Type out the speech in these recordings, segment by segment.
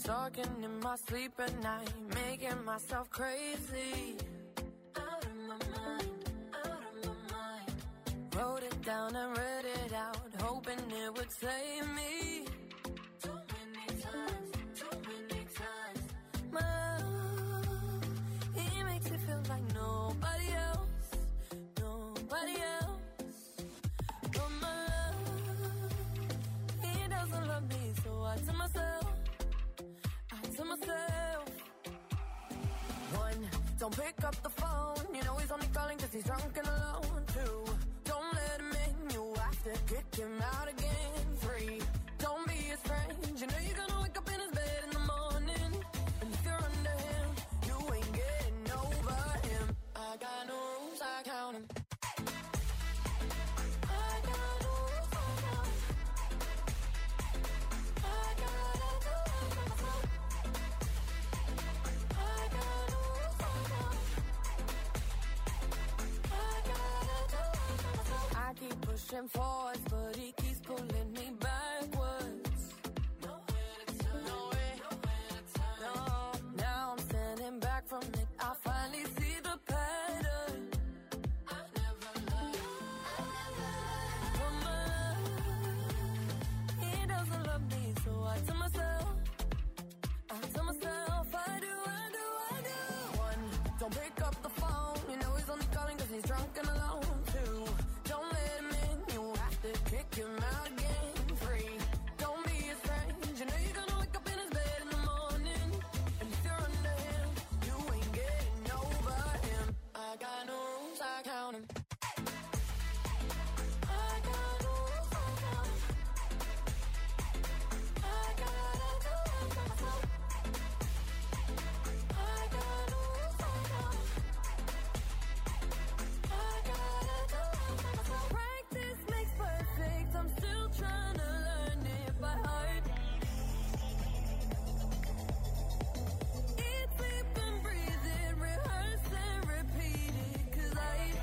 Talking in my sleep at night, making myself crazy. Out of my mind, out of my mind. Wrote it down and read it out, hoping it would save me. Too many times. My love, he makes me feel like nobody else, nobody else. But my love, he doesn't love me, so I tell myself. One, don't pick up the phone. You know he's only calling cause he's drunk and alone. Two, don't let him in. You have to kick him out again. Three, don't be his friend. You know you're gonna wake up in his bed in the morning. And if you're under him, you ain't getting over him. I got no rules, I count him. Pushing forwards, but he keeps pulling me backwards. Nowhere to turn, nowhere to turn. No, now I'm standing back from it. I finally see the pattern. I never learned. From my love, he doesn't love me, so I tell myself, I do. One, don't pick up the phone. You know he's only calling cause he's drunk and alone. Two, don't let him in, you have to kick him out again. Three, don't be his friend. You know you're gonna wake up in his bed in the morning. And if you're under him, you ain't getting over him. I got no rules, I count him. I got no rules, I count him. I gotta do it myself. I got no rules, I count him. I gotta do it myself. Practice makes perfect, I'm still trying to learn it by heart. Eat, sleep and breathe it, rehearse and repeat it, cause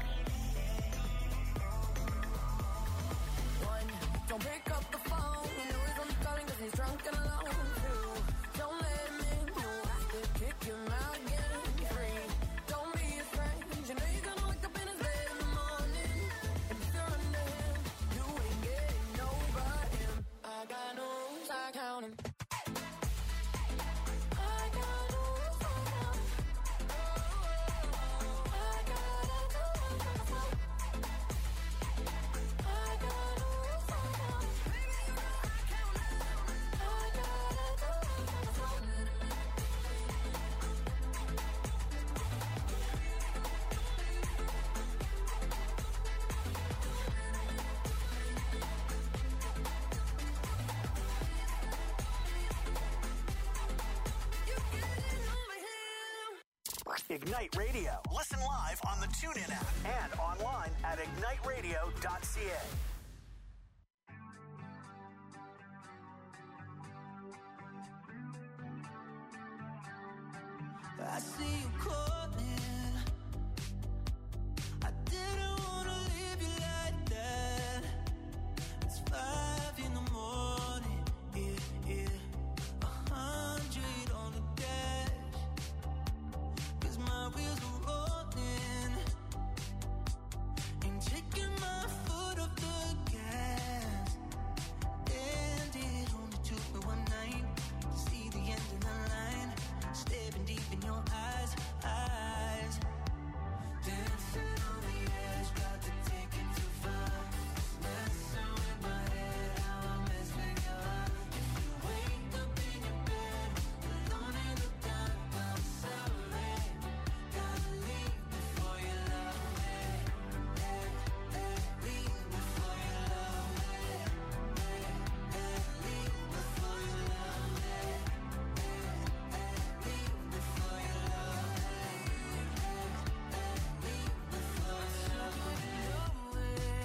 one, don't pick up the phone, you know he's only calling cause he's drunk and alone. Two, don't let him in, you have to kick him out again. Three, don't be his friend, you know you're gonna wake up in his bed in the morning. And if you're under him, you ain't getting over him. I got no rules, I count him. I got no rules, I count him. I gotta do it myself. I got no rules, I count him. Baby, you know I count him. I gotta do it myself. You getting over him. Ignite Radio. Listen live on the TuneIn app and online at igniteradio.ca. I see you calling. I didn't wanna leave you like that. It's 5 in the morning, yeah. 100 on the dash, 'cause my wheels are rolling. Ain't taking my foot off the gas. And it only took me one night to see the end of the line. Staring deep in your eyes. Dancing on the edge, got to take it too far. Messing with my head, how I mess with your heart. If you wake up in your bed, alone in the dark, I'm sorry. Gotta leave before you love me. Leave before you love me. Leave before you love me. Leave before you love me. Leave before you love me.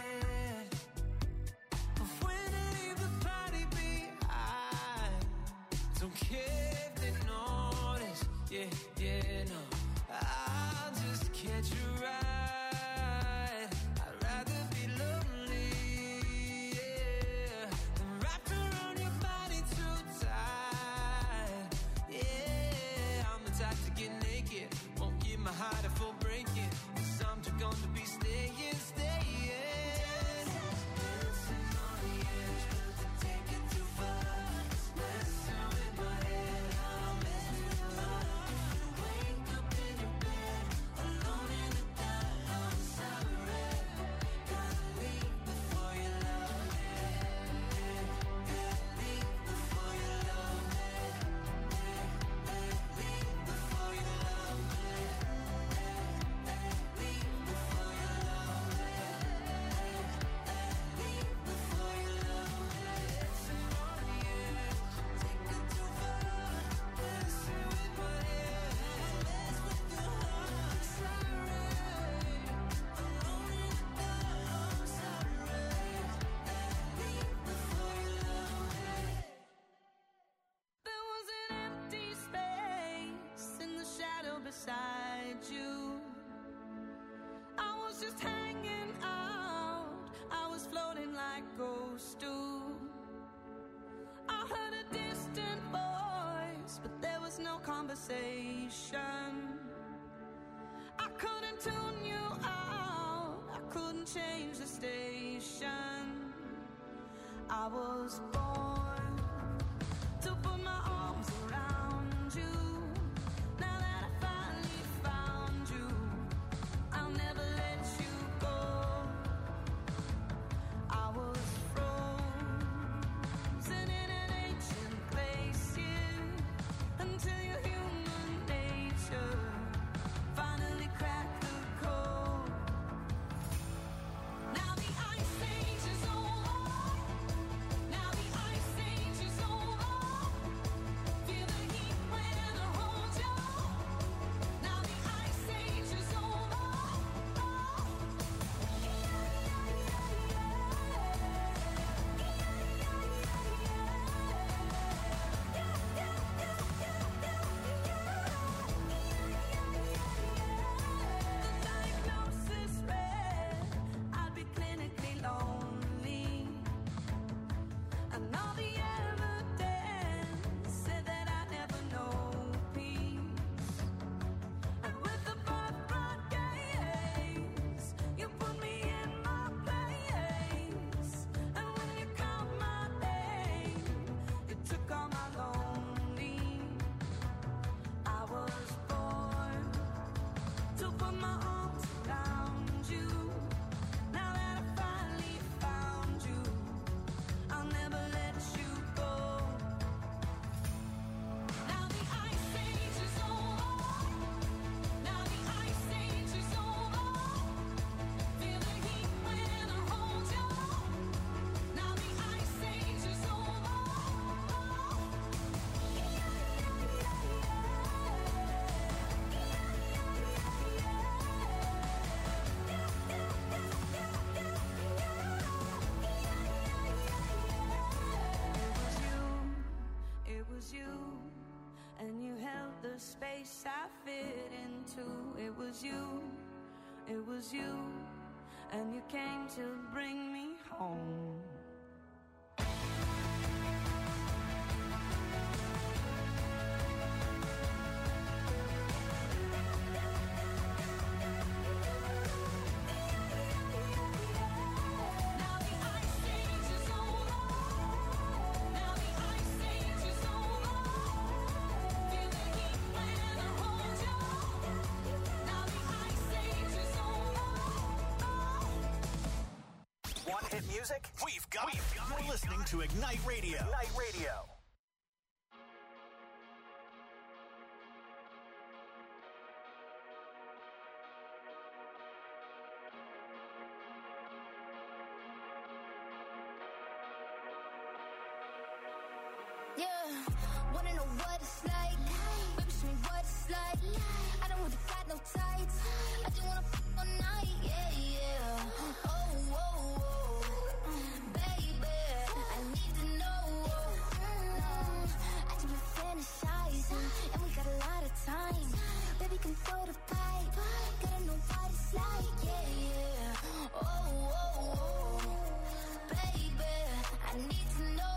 But when I leave the party behind, don't care if they notice. Yeah, no. I'll just catch a ride. I'd rather be lonely, yeah, than wrapped around your body too tight. no conversation. I couldn't tune you out, I couldn't change the station. I was born to put my arms around you. Now that I finally found you, I'll never let you go. I was frozen in an ancient place, yeah, until your human nature finally cracked the code. Now the ice age is over. Now the ice age is over. Feel the heat when I hold you. Now the ice age is over. The diagnosis read I'd be clinically lonely, and all the evidence said that I'd never know peace. And with the birthright gaze, you put me in my place. And when you called my name, you took all my lonely. I was born to put my arms around you. Now that I finally found you, I'll never let you go. Now the ice age is over. Now the ice age is over. Feel the heat when I hold you. Now the ice age is over. It was you, and you held the space I fit into. It was you, and you came to bring me home. Now the ice age is over. Now the ice age is over. Feel the heat when I hold you. Now the ice age is over. Want hit music? We've got it. You're listening to Ignite Radio. Ignite Radio. Yeah, wanna know what it's like? Baby, show me what it's like. I don't really got no tights. I just wanna f all night. Yeah, yeah. Oh, oh, oh. Baby, I need to know. I just been fantasizing, and we got a lot of time. Baby, come throw the pipe. Gotta know what it's like. Yeah, yeah. Oh, oh, oh. Baby, I need to know.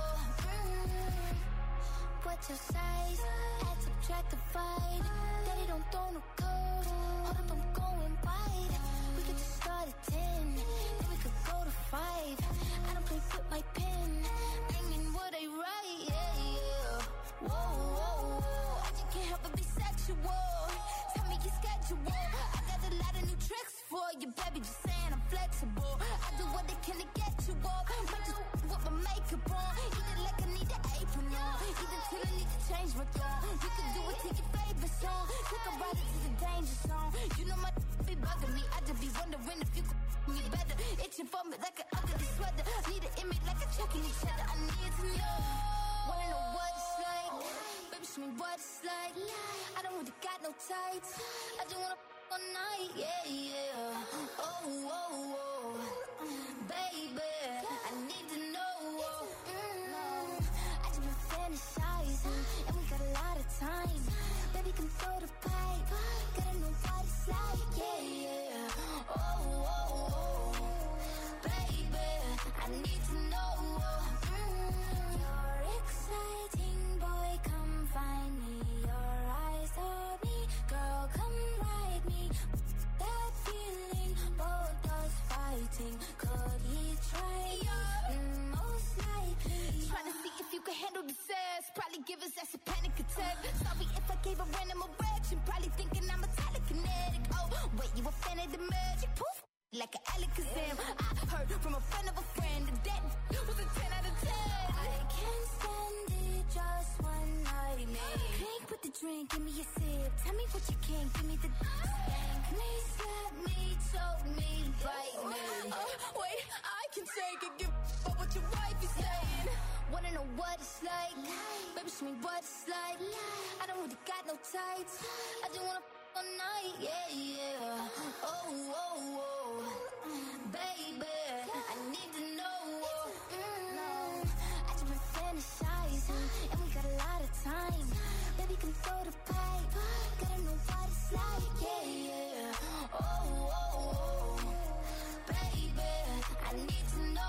What's your size? Add, subtract, divide. Daddy don't throw no code. Hold up, I'm going wide. We could just start at 10, then we could go to 5. I don't play with my pen. Bring in what I write, yeah, yeah. Whoa, whoa, whoa. I just can't help but be sexual. Tell me your schedule. I got a lot of new tricks for you, baby. Just saying I'm flexible. I do what I can to get you off. Might just with my makeup on. Eat it like I need an apron on. Either till I need to change my tone. You can do it to your favorite song. Took a ride to the danger zone. You know my be bugging me. I just be wondering if you could me better. Itching for me like an ugly sweater. Need an image like a checking each other. I need to know. Wanna know what it's like? Baby, show me what it's like. I don't really got no tights. I just wanna f all night. Yeah, yeah. Oh, oh, oh. Baby, I need to know. I just been fantasizing, and we got a lot of time. Baby, come throw the pipe. Gotta know what it's like. Yeah, yeah. Oh, oh, oh. Baby, I need to know. You're exciting, boy, come find me. You're ass. Probably give his ass a panic attack. Sorry if I gave a random erection. Probably thinking I'm a telekinetic. Oh, wait, you a fan of the magic? Poof, like an Alakazam. I heard from a friend of a friend that was a 10 out of 10. I can't stand it, just one night, man. Clink with the drink, give me a sip. Tell me what you can, give me the spank me, slap me, choke me, bite me. Wait, I can take it, give up what your wife is saying. Wanna know what it's like? Baby, show me what it's like. I don't really got no tights. I just wanna all night, yeah, yeah. Oh, oh, oh, baby, I need to know. I just been fantasizing, and we got a lot of time. Baby, can throw the pipe. Gotta know what it's like, yeah, yeah. Oh, oh, oh, baby, I need to know.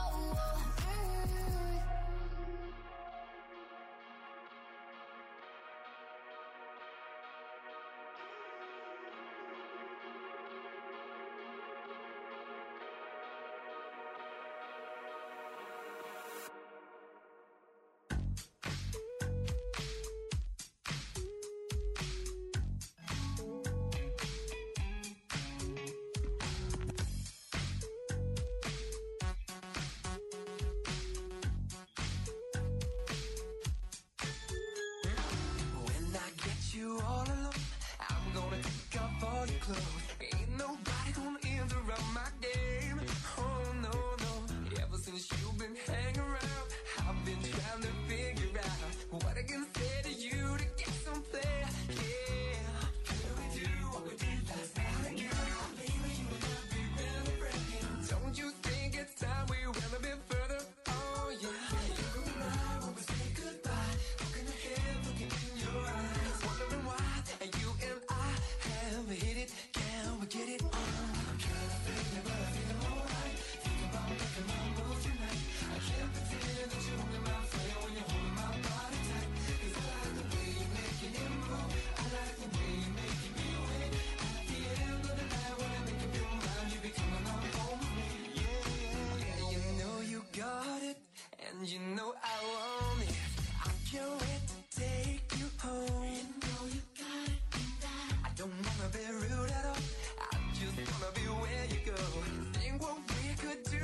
When I get you all alone, I'm gonna take off all your clothes. Ain't nobody gonna interrupt my game. Oh no, no. Ever since you've been hanging around, I've been trying to figure out what I can say to you to get some play. Yeah. Can we do what we did last night again? Baby, you and I be really breaking. Don't you think it's time we went a bit further? Oh yeah. You and I, when we say goodbye, looking ahead, looking in your eyes, wondering why you and I have hit it. Can we get it on? I'm trying to feel it, but I feel alright. Think about making my move tonight. I can't pretend that you're in my flame when you're holding my body tight. 'Cause I like the way you're making it move. I like the way you're making me wait. At the end of the night, when I make up your mind, you be coming on home with me. Yeah, you know you got it, and you know I want it. I can't wait to take you home. You know you got it, and I don't wanna be rude at all. I just wanna be where you go. Think what we could do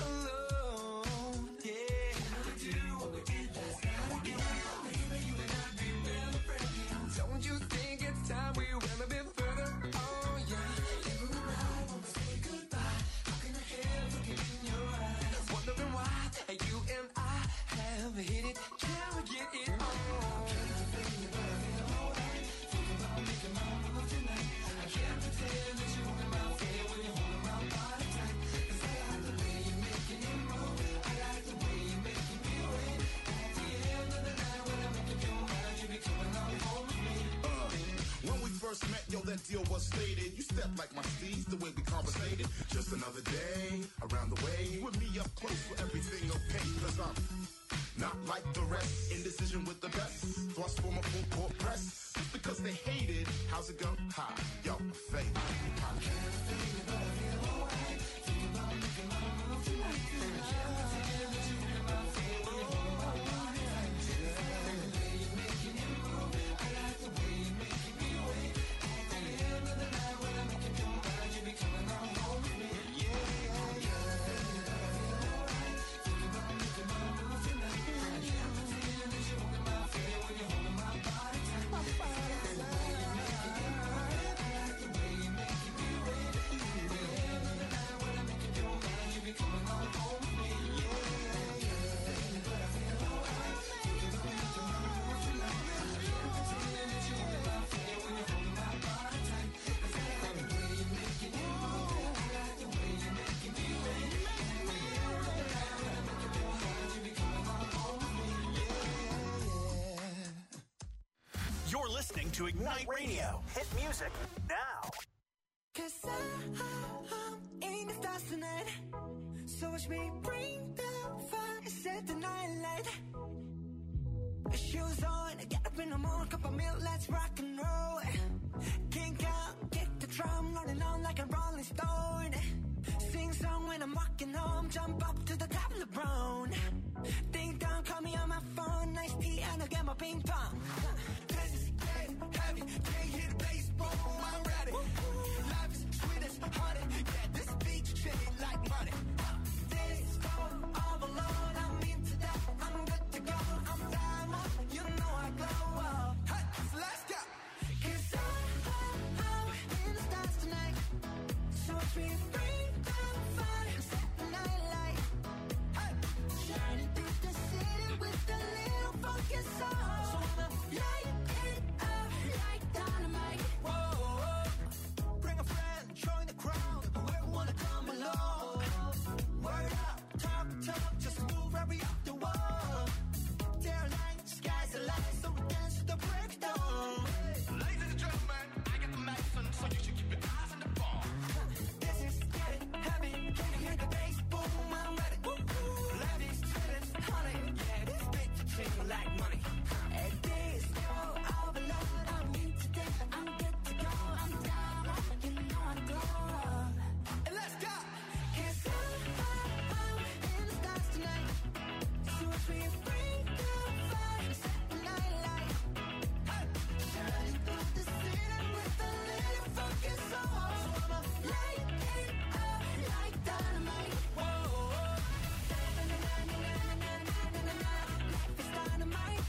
alone. Yeah, can we do what we did last night again? Baby, you and I be really breaking. Don't you think it's time we went a bit further? Oh yeah. You and I, when we say goodbye, looking ahead, looking in your eyes, wondering why you and I have hit it. Can we get it on? Can't feel it, but I feel alright. Think about making my move tonight. I can't pretend that you in my way when you're holding my body tight. 'Cause I like the way you're making it move. I like the way you're making me wait. At the end of the night, when I make up your mind, you be coming on home with me. When we first met, yo, that deal was stated. You stepped like my steez, the way we conversated. Just another day, around the way. You and me up close for everything, okay? 'Cause I'm not like the rest. Indecision with the best. Thrust for my full court press. Just because they hated, how's it go? Ha, yo, fake. You're listening to Ignite Radio. Hit music now. 'Cause I'm in the stars tonight. So watch me bring the fire, set the night light. Shoes on, get up in the morning, cup of milk, let's rock and roll. Kink out, kick the drum, rolling on like a rolling stone. Sing song when I'm walking home, jump up to the top of the brown. Ding dong, call me on my phone. Nice tea and I'll get my ping pong. This is getting heavy. Can't hear the bass, boom, I'm ready. Life is sweet as honey. Yeah, this beach treated like money. This go all alone. I'm into that. I'm good to go. I'm diamond. You know I glow up. Hey, so let's go. 'Cause I'm in the stars tonight. So we bring down the fire, set the night light. Hey, shining through the city with a little funky soul. So I'ma light it up like dynamite. Whoa, bring a friend, join the crowd. Whoever wanna come along. Word up, talk, just move right up the wall. Day or night, sky's the limit, so we dance to the breakdown. Ladies and gentlemen, I got the medicine, so you should keep your eyes on the ball. This is getting heavy, can you hear the bass? Boom, I'm ready. Life is sweet as honey, yeah, this bitch treat me like money. And this go all alone, I'm into that, I'm good to go, I'm down, you know I glow. And let's go, 'cause I'm in the stars tonight. So as we bring the fire, set the night light. Hey, shining through the city with a little funky soul. So I'ma light it up like dynamite. Whoa, life is dynamite.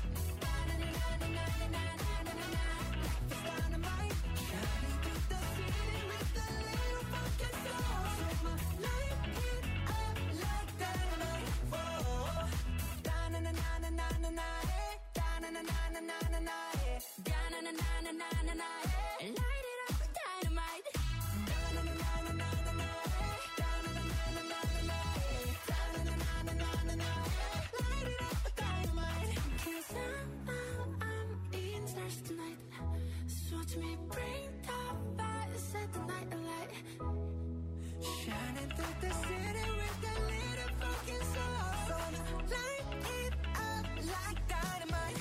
Life is dynamite. Shining through the city with a little funky soul. So I'ma light it up like dynamite. Whoa, da-na-na-na-na-na-na, da-na-na-na-na-na-na, da-na-na-na-na-na-na, light it up with dynamite. Da-na-na-na-na-na-na, da-na-na-na-na-na-na, da-na-na-na-na-na-na, light it up with dynamite. 'Cause I'm in stars tonight. So watch me bring the fire, set the night alight. Shining through the city with a little funky soul. So light it up like dynamite.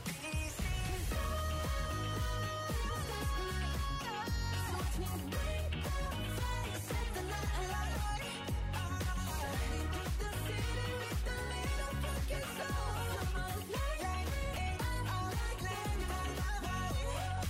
So watch me bring the fire, set the night alight. Shining through the city with a little funky soul. So light it up like dynamite.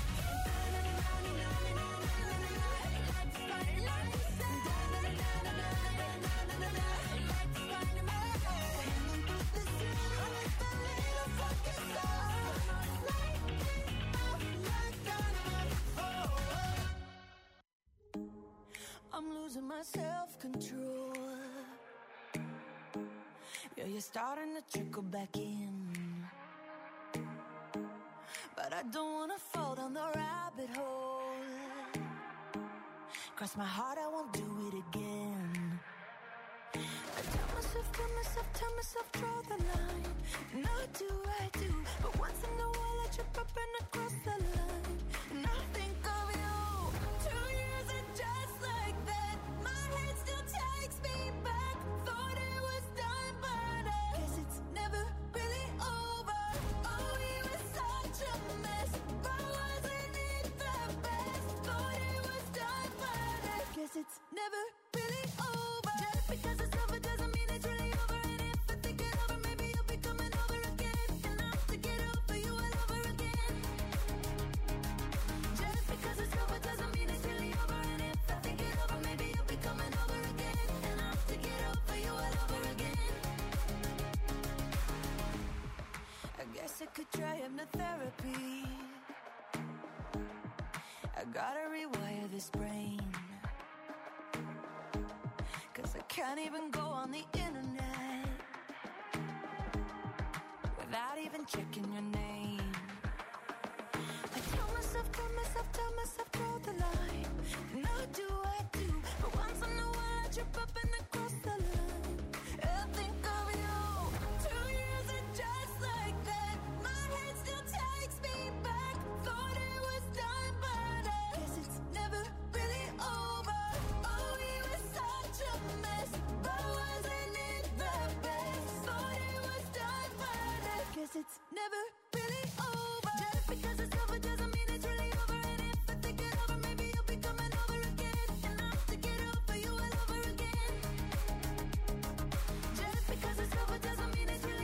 I'm losing my self-control. Yeah, you're starting to trickle back in. But I don't wanna fall down the rabbit hole. Cross my heart, I won't do it again. I tell myself, draw the line. And I do. But once in a while I trip up and I cross the line. And I think of you. 2 years and just like that, my head still takes me back. Thought it was done, but I guess it's never really over. Oh, we were such a mess, but wasn't it the best? Thought it was done, but I guess it's never really over. Just because it's over doesn't mean it's really over. And if I think it over, maybe you'll be coming over again. And I'll have to get over you all over again. Just because it's over doesn't mean it's really over. And if I think it over, maybe you'll be coming over again. And I'll have to get over you all over again. I guess I could try hypnotherapy. I gotta rewire this brain. 'Cause I can't even go on the internet without even checking your name. I tell myself, draw the line. And I do. But once in a while I trip up and I cross the line. I think of you. 2 years and just like that, my head still takes me back. Thought it was done, but I guess it's never really over. Oh, we were such a mess, but wasn't it the best? Thought it was done, but I guess it's never really over. Just because it's over doesn't mean it's really over. And if I think it over, maybe you'll be coming over again. And I'll have to get over you all over again. Just because it's over doesn't mean it's really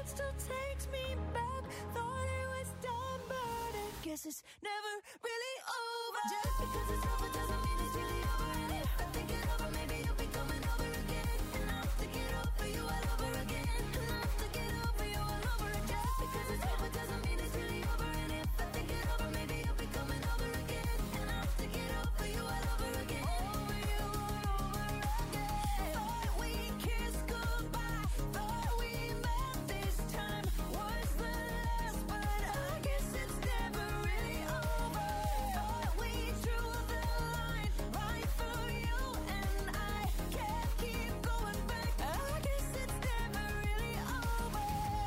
still takes me back. Thought it was done, but I guess it's never really over. Just because it's over doesn't mean it's really over. And if I think it over, maybe you'll be coming over again. And I'll have to get over you all over again. And I'll have to get over you all over again. Just because it's over doesn't mean it's really over. And if I think it over, maybe you'll be coming over again. And I'll have to get over you all over again. Over you all over again. Thought we kissed goodbye. Thought we met this time was the last, but I guess it's never really over. Thought we drew the line right through you and I can't keep going back. I guess it's never really over.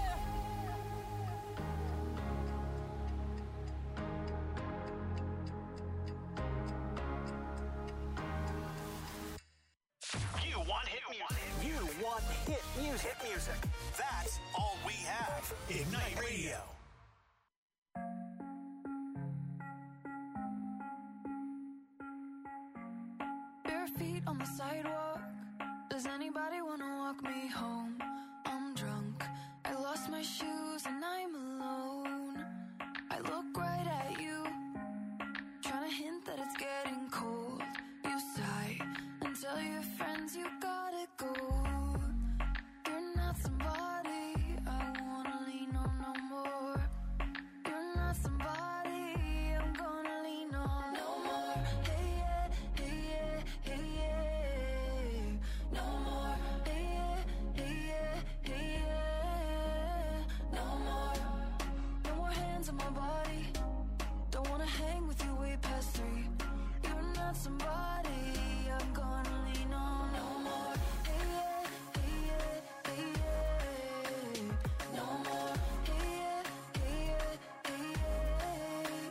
You want hit music. You want hit music. Hit music. That's all we have. Ignite Radio. Bare feet on the sidewalk. Does anybody wanna walk me home? I'm drunk. I lost my shoes and I'm alone. I look right at you, trying to hint that it's getting cold. You sigh and tell your friends you gotta go. You're not somebody I wanna lean on no more. You're not somebody I'm gonna lean on no more. Hey yeah, hey yeah, hey yeah. No more. Hey yeah, hey yeah, hey yeah. No more. No more hands on my body. Don't wanna hang with you way past 3. You're not somebody I'm gonna lean on no more. Hey yeah, hey yeah, hey yeah. No more. Hey yeah, hey yeah, hey yeah.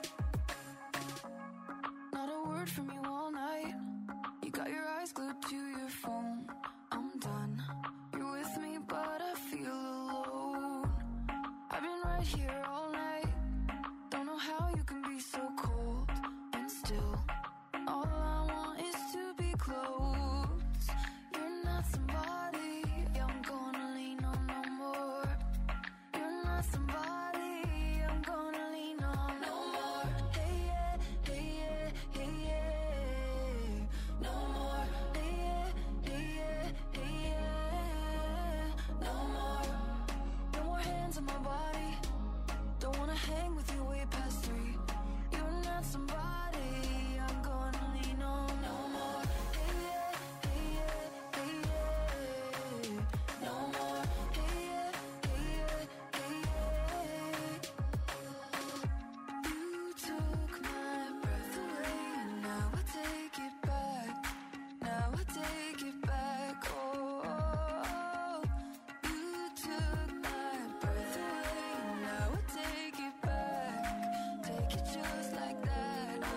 Not a word from you all night. You got your eyes glued to your phone. I'm done. You're with me, but I feel alone. I've been right here all night. Don't know how you can be so cold. And still, all I want is to be close. You're not somebody I'm gonna lean on no more. You're not somebody I'm gonna lean on no more. Hey yeah, hey yeah, hey yeah. No more. Hey yeah, hey yeah, hey yeah. No more. No more hands on my body. Don't wanna hang with you way past 3. You're not somebody I'm gonna lean on no more. Hey yeah, hey yeah, hey yeah. No more. Hey yeah, hey yeah, hey yeah. You took my breath away, and now I take it back. Now I take it back. Oh, you took my breath away, and now I take it back. Take it just like that. Ah,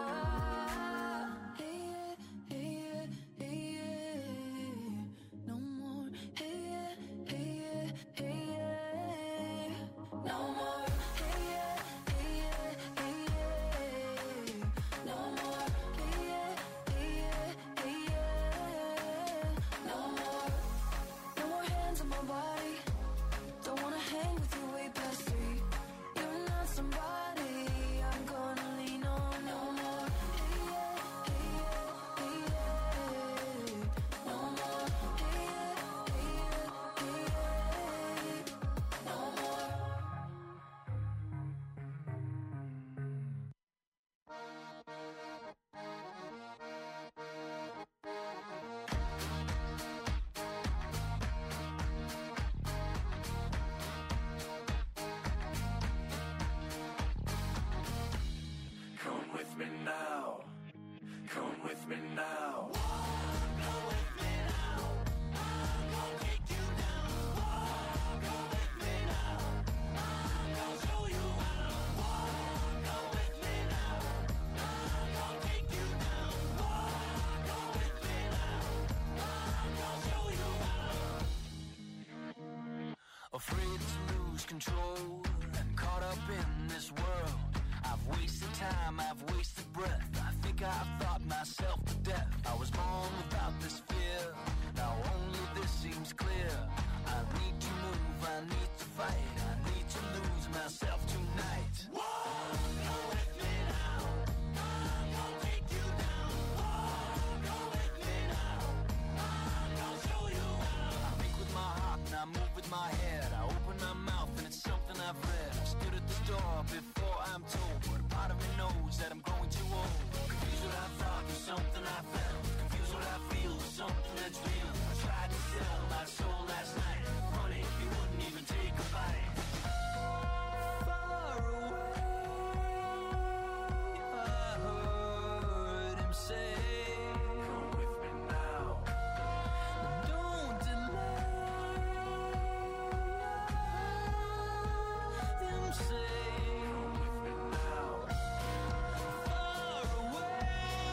hey yeah, hey yeah, hey yeah. No more. Hey yeah, hey yeah, hey yeah. No more. Hey yeah, hey yeah, hey yeah. No more. Hey yeah, hey yeah, hey yeah. No more. No more hands on my body. Don't wanna hang with you way past 3. You're not somebody I'm gonna lean on no more. Hey yeah, hey yeah, hey yeah. No more. Hey yeah, hey yeah, hey yeah. No more. Come with me now. Come with me now. Afraid to lose control and caught up in this world. I've wasted time, I've wasted breath. I think I've thought myself to death. I was born without this fear. Now only this this seems clear. I need to move, I need to fight, I need to lose myself tonight. Go with me now, I'm gonna take you down. Go with me now, I'm gonna show you how. I think with my heart and I move with my head. I open my mouth and it's something I've read. I stood at the door before I'm told, but a part of me knows that I'm growing too old. Confused what I thought was something I felt. Confused what I feel was something that's real. I tried to sell my soul last night. Honey, you wouldn't even take a bite. Far away, I heard him say, come with me now. Don't delay. Him say, come with me now. Far away,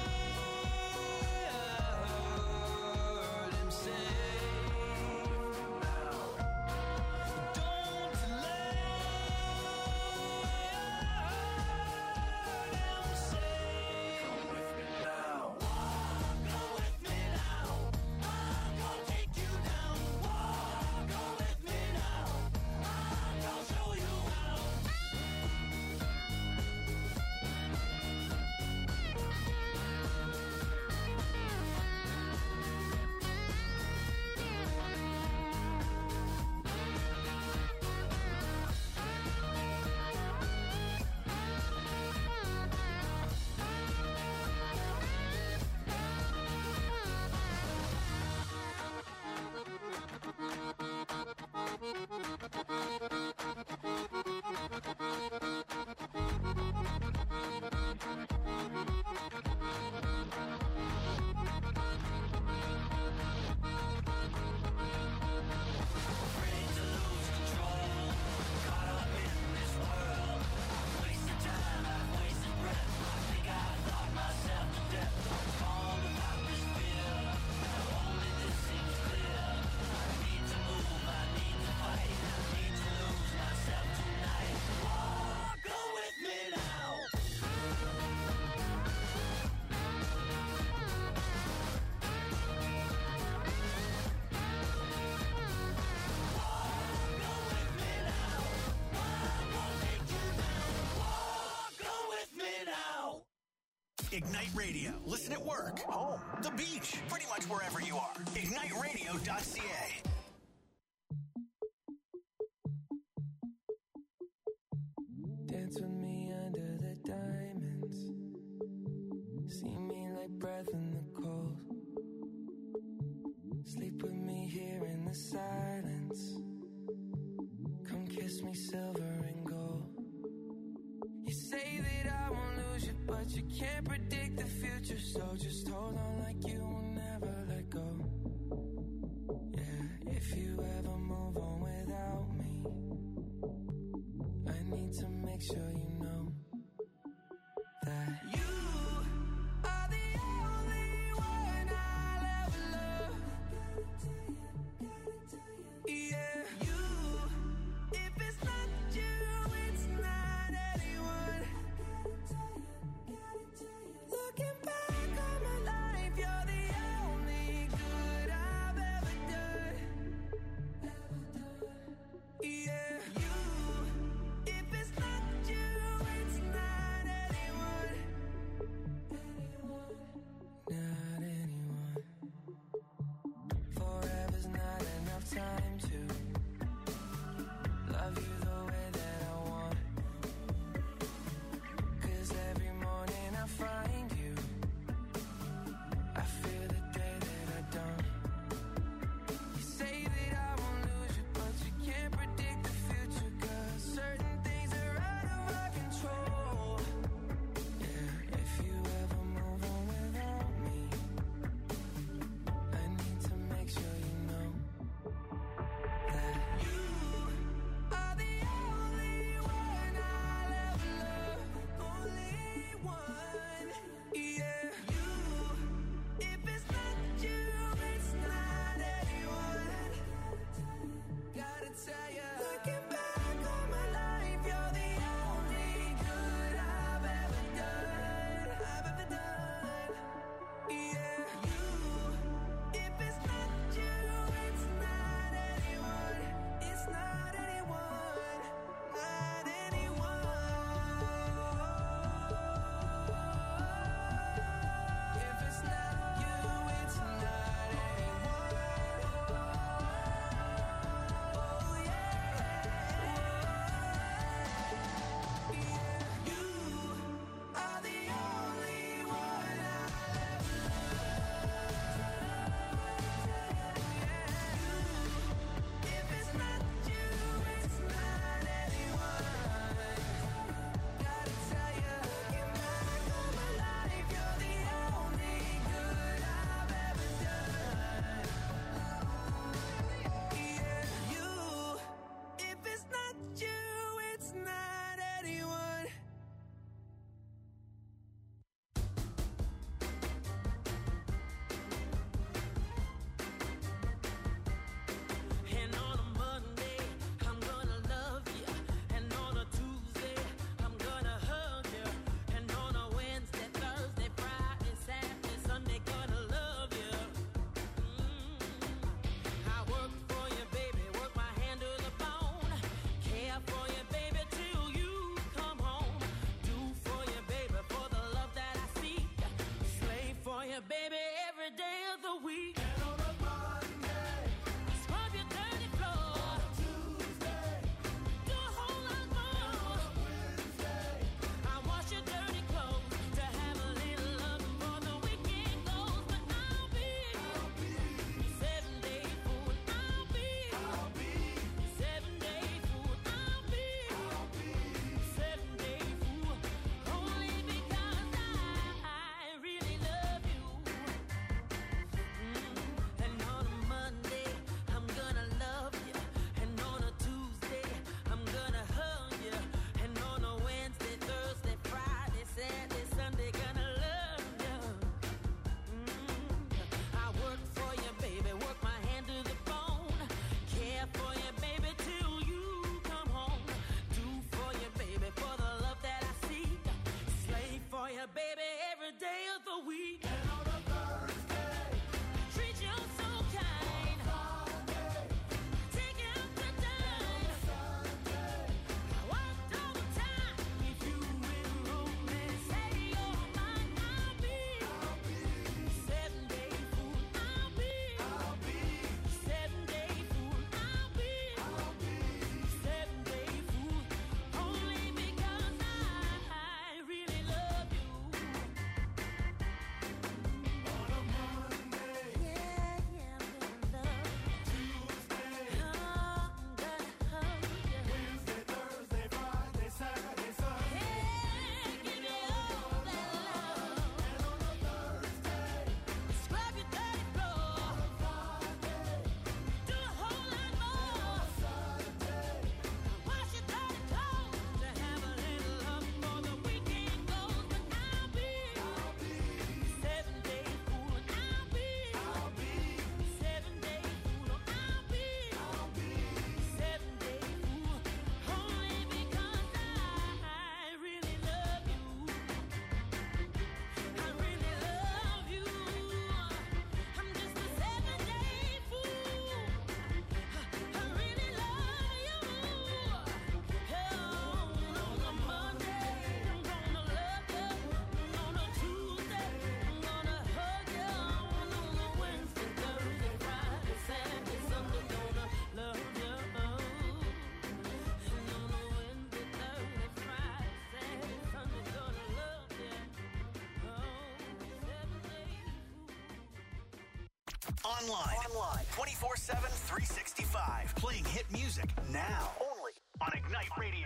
I heard him say, come with me now. Don't delay. I heard him say, come with me now. Go with me now. I'm gonna take you down. Go with me now. I'm gonna show you how. Afraid to lose control, caught up in this world. I've wasted time, I've wasted breath. I think I thought myself to death. I'm torn about this fear. Only this seems clear. I need to move, I need to fight, I need to lose myself tonight. Go with me now. Go with me now. I'm gonna take you down. Go with me now. Ignite Radio. Listen at work, home, the beach, pretty much wherever you are. IgniteRadio.ca. Dance with me under the diamonds. See me like breath in the cold. Sleep with me here in the silence. Come kiss me silver and gold. You say that I won't lose you, but you can't predict the future. So just hold on like you will never let go. Yeah, if you ever move on without me, I need to make sure you know that you are the only one I'll ever love. Yeah, you. If it's not you, it's not anyone. Looking back on my life, you're the only good I've ever done. Yeah, you. If it's not you, every day of the week. And on a Monday, scrub your dirty floor. On a Tuesday, do a whole lot more. On a Wednesday, I wash your dirty clothes to have a little love before the weekend goes. But I'll be 7-day fool. I'll be 7-day fool. I'll be 7-day fool. Only because I really love you. And on a Monday, I'm gonna love you. And on a Tuesday, I'm gonna hug you. And on a Wednesday, Thursday, Friday, Saturday, Sunday, gonna love you. I work for you, baby, work my hand to the bone. Care for you, baby, till you come home. Do for you, baby, for the love that I seek. Slave for you, baby, every day of the week. And on a Thursday, treat you so kind. Take you out to dine. I worked all the time. If you will romance, say you're mine. I'll be 7-day fool. I'll be 7-day fool. I'll be 7-day fool. Only because I really love you. On a Monday, yeah, I'm gonna love you. Tuesday, I'm gonna hug you. Wednesday, Thursday, Friday, Saturday, Sunday. Yeah, give me all that love. And on a Thursday, scrub your dirty floor. On a Friday, do a whole lot more. On a Saturday, wash your dirty clothes to have a little love before the weekend goes. But I'll be 7-day fool. I'll be 7-day fool. I'll be 7-day fool. Only because I really love you. I really love you. I'm just a 7-day fool. I really love you. On a Monday, I'm gonna love you. On a Tuesday, I'm gonna hug you. On a Wednesday, Thursday, Friday, Saturday, Sunday, gonna love you. And on a Wednesday, Thursday, Friday, Saturday, Sunday, gonna love you. 7-day fool. Online. 24/7, 365. Playing hit music now. Only on Ignite Radio.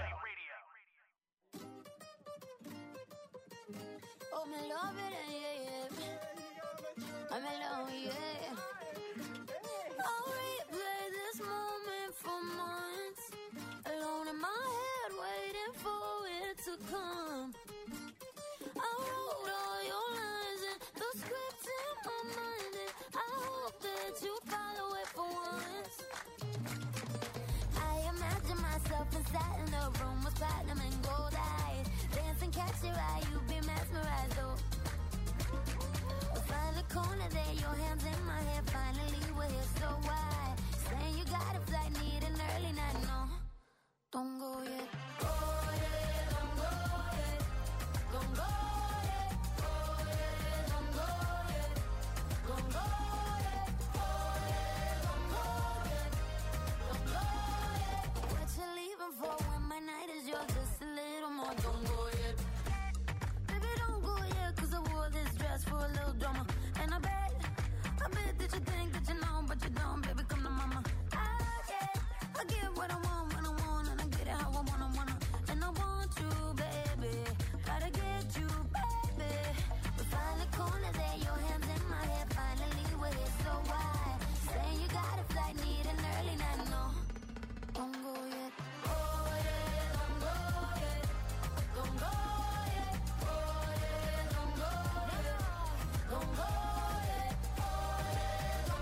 Oh, me love it, yeah. I'm in love, yeah. I'll replay this moment for months. Alone in my head, waiting for it to come. I wrote all your lines and the scripts in my mind, and I hope that you follow it for once. I imagine myself inside in the room with platinum and gold eyes. Dance and catch your eye, you be mesmerized, oh. We'll find a corner there, your hands in my hair. Finally, we're here, so why? Saying you got a flight, need an early night, no. Don't go yet. Oh, yeah, don't go yet. Don't go yet. Oh, yeah, don't go yet. Don't go yet. Oh, yeah, don't go yet. Don't go yet. What you leaving for when my night is yours? Just a little more. Don't go yet. Baby, don't go yet, 'cause I wore this dress for a little drama. And I bet that you think that you know, but you don't. Baby, come to mama. I get what I want when I want, and I get it how I wanna. And I want you, baby. Gotta get you, baby. We find a corner there, your hands in my hair. Finally, we're here, so why? Saying you got a flight, need an early night, no. Don't go yet. Oh, yeah, don't go yet. Don't go yet. Oh, yeah, don't go yet. Don't go yet. Oh, yeah, don't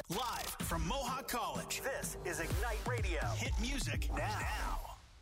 Live from Mohawk College, this is Ignite Radio. Hit music now.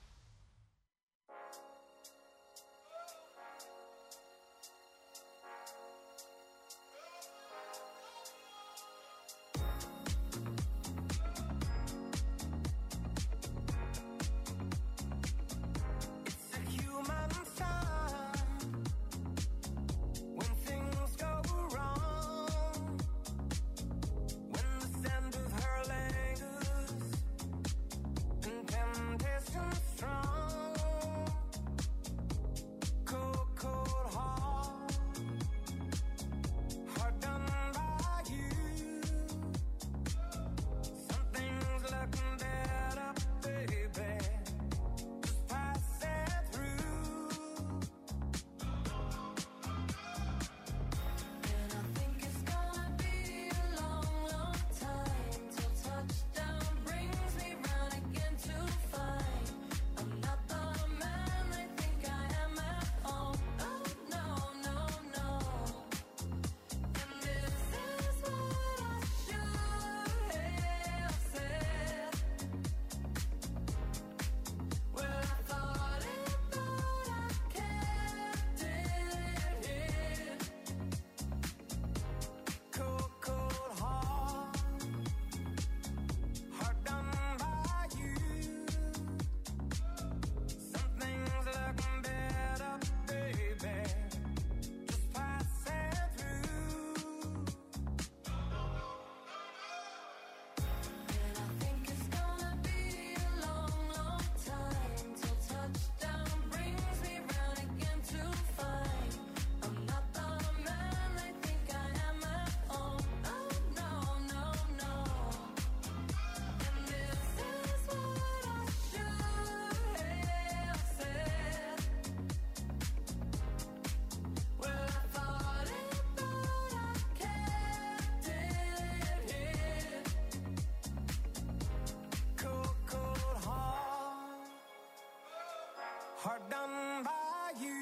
Hard done by you.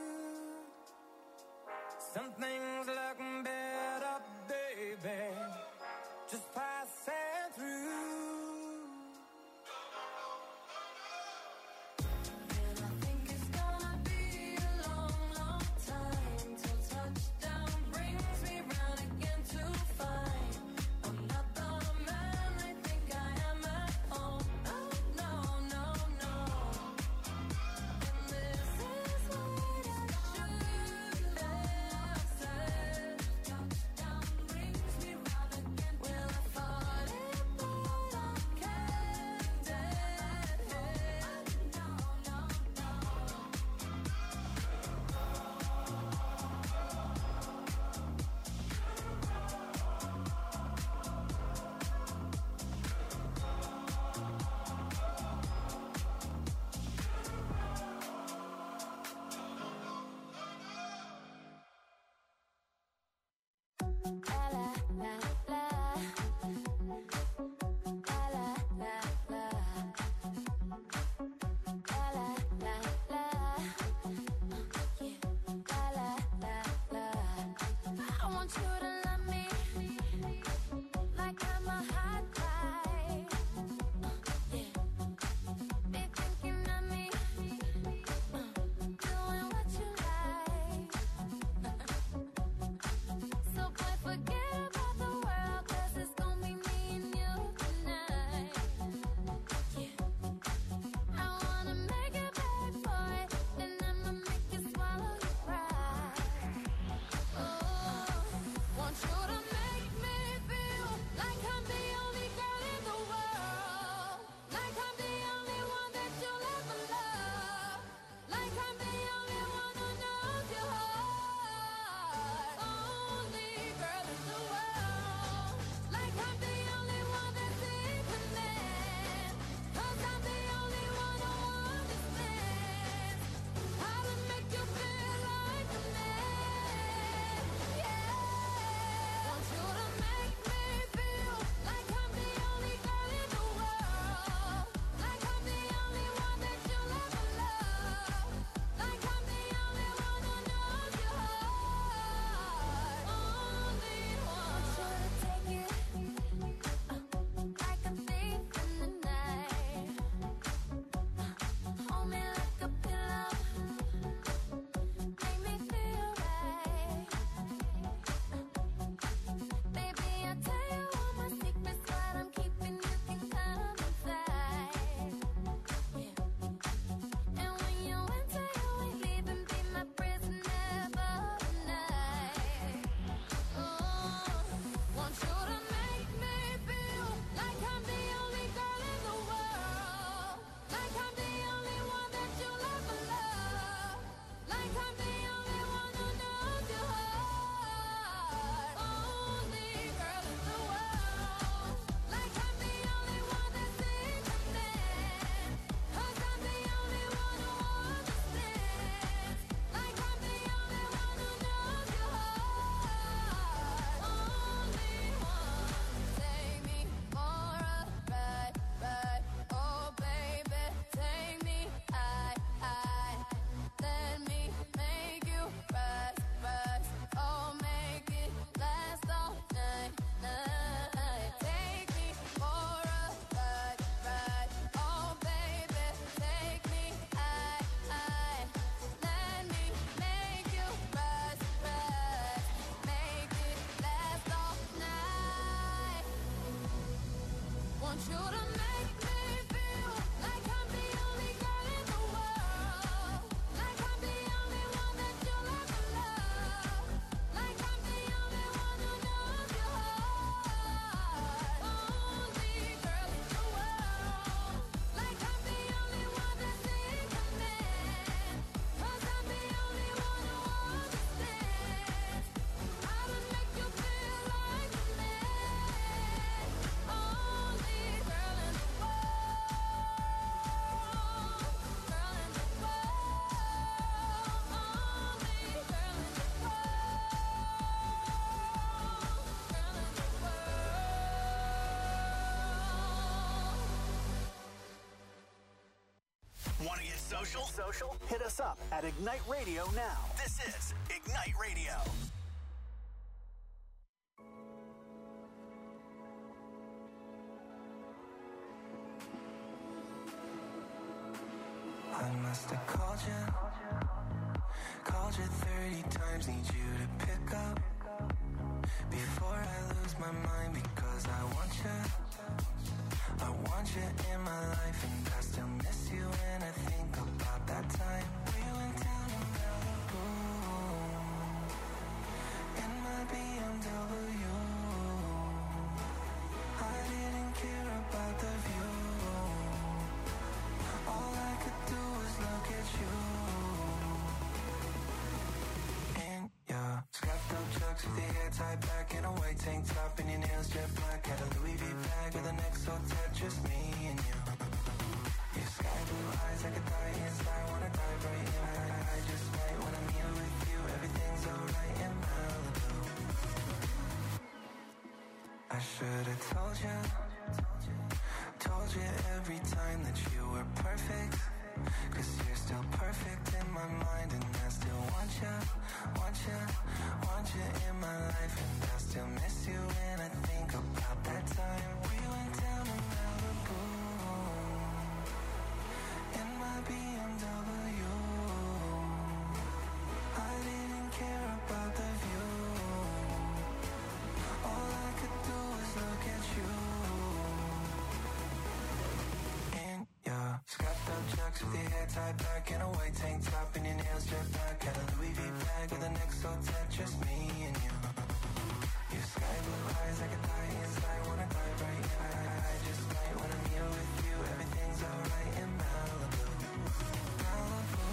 Some things look better, baby, just passing through. And I think it's gonna be a long, long time till touchdown brings me round again to find I'm not the man I think I am at home. Oh, no, no, no. And this is what I should have said. Touchdown brings me round again. Well, I thought it, but I can't dead head. No, no, no. I want you to love me like I'm a hot guy. Yeah. Be thinking of me, doing what you like. So boy, forget about the world, 'cause it's gonna be me and you tonight. Yeah. I wanna make it back for it, then I'ma make you swallow your pride. Oh, want you to social? Hit us up at Ignite Radio now. This is Ignite Radio. I must have called you 30 times, need you to pick up before I lose my mind, because I want you in my life, and I still miss you when I think about that time we went down to Malibu in my BMW. I didn't care about the view. All I could do was look at you. In your strapped up chucks with your hair tied back in a white tank top and your nails jet black. Had a Louis V bag with an XO tat, just me and you. Your sky blue eyes, I could die inside, wanna dive right in. I just might when I'm here with you. Everything's alright in Malibu. I should've told you every time that you were perfect, 'cause you're still perfect in my mind, and I still want you in my life, and I still miss you when I think about that time we went down to Malibu in my BMW. I didn't care about the view. All I could do was look at you. Yeah, strapped up chucks with your hair tied back in a white tank top and your nails jet black. Had a Louis V bag with an XO tat, just me and you. Your sky blue eyes, I could die inside, wanna dive right in. I just might when I'm here with you. Everything's alright in Malibu. Malibu.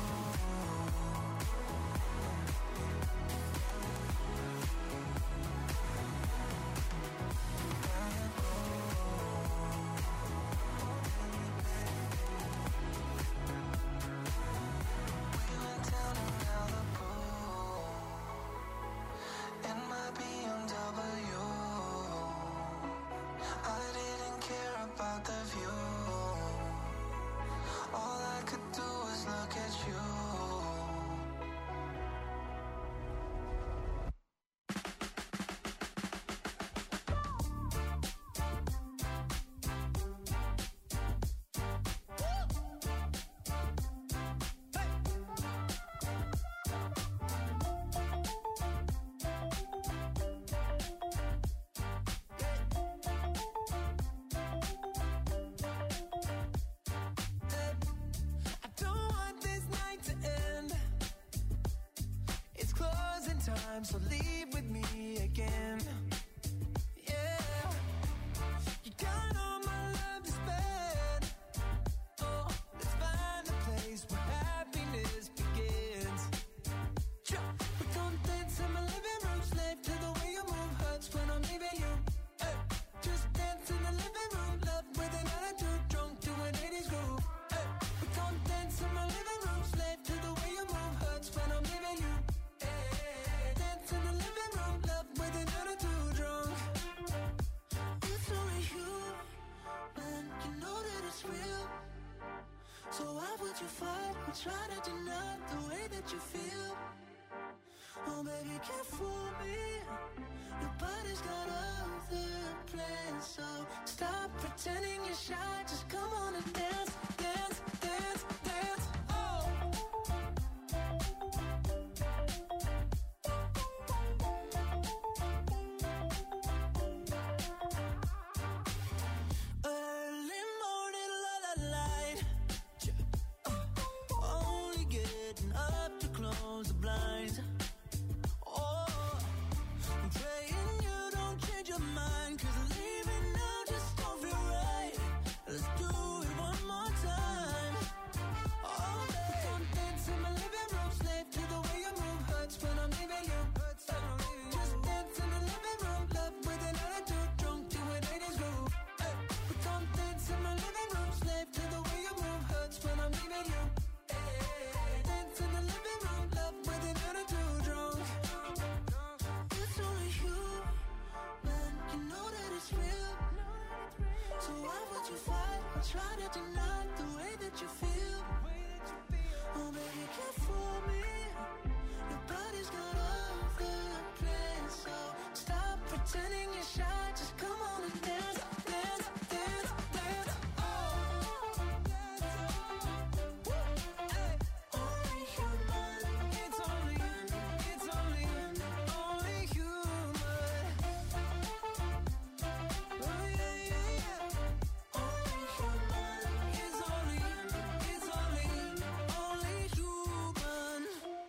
So leave with me again. Yeah, you got all my love to spend. Oh, let's find a place where happiness begins. We're gonna dance in my living room, slave to the way you move hurts when I'm leaving you. Hey, just dance in the living room, love with an attitude, drunk to an 80s groove. Hey, we're gonna dance in my living room, slave to the way you move hurts when I'm leaving you. In the living room, love with an attitude drunk. It's only you, man, you know that it's real. So why would you fight or try to deny the way that you feel? Oh baby, can't fool me. Nobody's got other plans, so stop pretending you're shy. Just come on and dance, dance, dance, dance. Oh. Early morning, light. Only getting up to close the blinds. Oh, I'm praying you don't change your mind, 'cause leaving now just don't feel right. Let's do it one more time. Oh, baby, don't dance in my living room, slave to the way you move hurts when I'm leaving you. Just dance in the living room, love with an attitude, drunk to an 80s groove. Hey, we don't dance in my living room, slave to the way you move hurts when I'm leaving you. Hey, dance in the living room, love with an attitude, drunk. It's only you, man, you know that it's real. So why would you fight or try to deny the way that you feel? baby, care for me. Your body's got all the plans, so stop pretending you're shy. Just come on and dance, dance, dance, dance. Oh, hey. Only human. It's only you, it's only you, only human. Oh yeah, yeah, yeah. Only human. It's only you, it's only you, only human.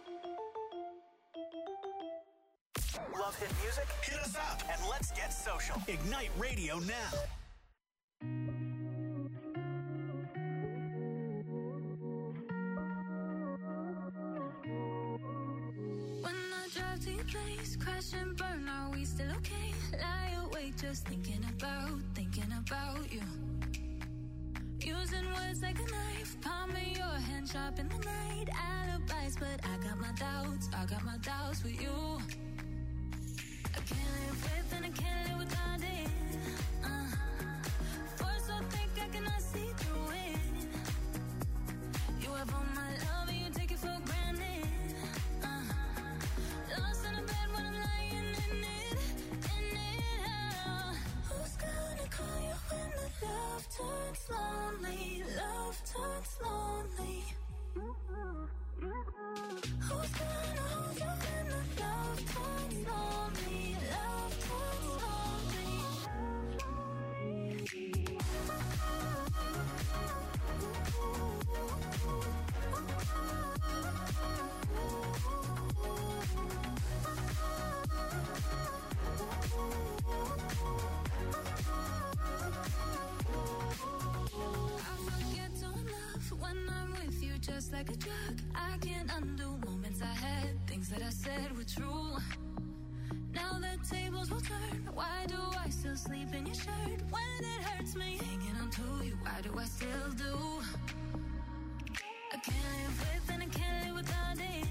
Love hit music? Hit us up and let's get social. Ignite Radio now. When I drive to your place, crash and burn, are we still okay? Lie awake just thinking about you. Using words like a knife, palm of your hand, sharp in the night. Alibis, but I got my doubts with you. I can't live with and I can't live without it. Force so thick I cannot see through it. You have all my love and you take it for granted. Lost in a bed when I'm lying in it. Who's gonna call you when the love turns lonely? Love turns lonely. Who's gonna hold you when the love turns lonely? Love turns lonely. I forget to love when I'm with you, just like a drug. I can't undo moments I had, things that I said were true. Now the tables will turn. Why do I still sleep in your shirt when it hurts me? Hanging on to you, why do I still do? I can't live with and I can't live without it.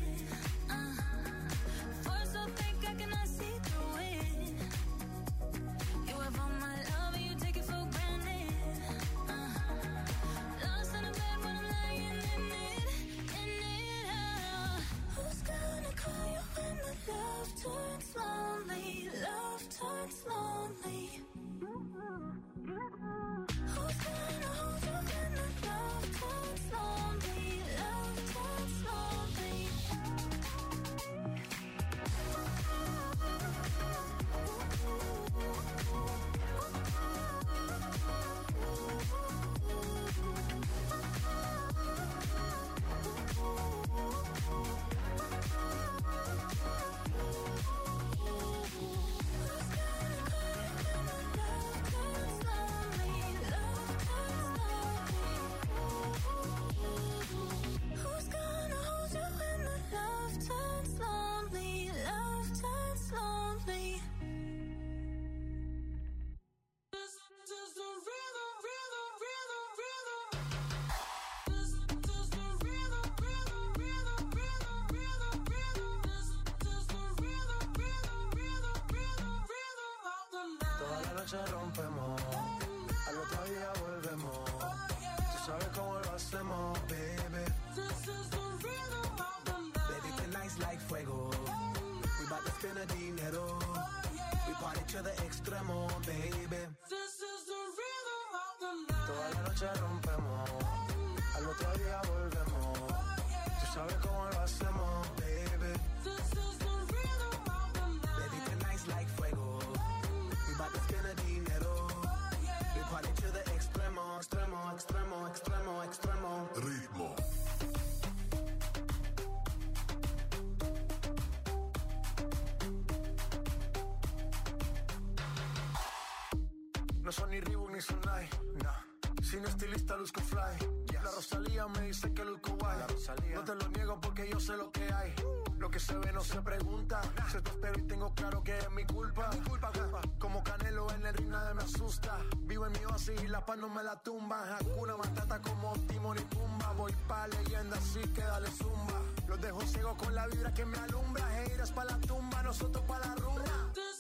Force so thick I cannot see through it. You have all my love and you take it for granted. Lost in a bed when I'm lying in it. Who's gonna call you when the love turns lonely? Love turns lonely. Who's gonna hold you when the love turns lonely? Love turns lonely. Who's gonna hold you when the love turns lonely? Love turns lonely. This is the rhythm, rhythm, rhythm, rhythm. This is the rhythm, rhythm, rhythm, rhythm, rhythm, rhythm. This is the rhythm, rhythm, rhythm, rhythm, rhythm of the night. Toda la noche rompemos, al otro día volvemos. Tú sabes cómo lo hacemos, baby. This is the rhythm of the night. Baby, tonight's like fuego. We bout to spend the dinero. We party to the extremo, baby. This is the rhythm of the night. Toda la noche rompemos, al otro día volvemos. Tú sabes cómo lo hacemos, baby. This is the rhythm of the night. Baby, tonight's like fuego. We bout to spend the dinero. We party to the extremo, extremo, extremo, extremo, extremo. Ritmo. No son ni Reebok ni Sonai, nah. Sin estilista luzco fly. La Rosalía me dice que luzco guay. No te lo niego porque yo sé lo que hay. Lo que se ve no se pregunta. Se te espero y tengo claro que es mi culpa. Como Canelo en el ring nadie me asusta. Vivo en mi oasis y la paz no me la tumba. Hakuna Matata como Timon y Pumba. Voy pa' leyenda así que dale zumba. Los dejo ciego con la vibra que me alumbra. Heiras pa' la tumba, nosotros pa' la rumba.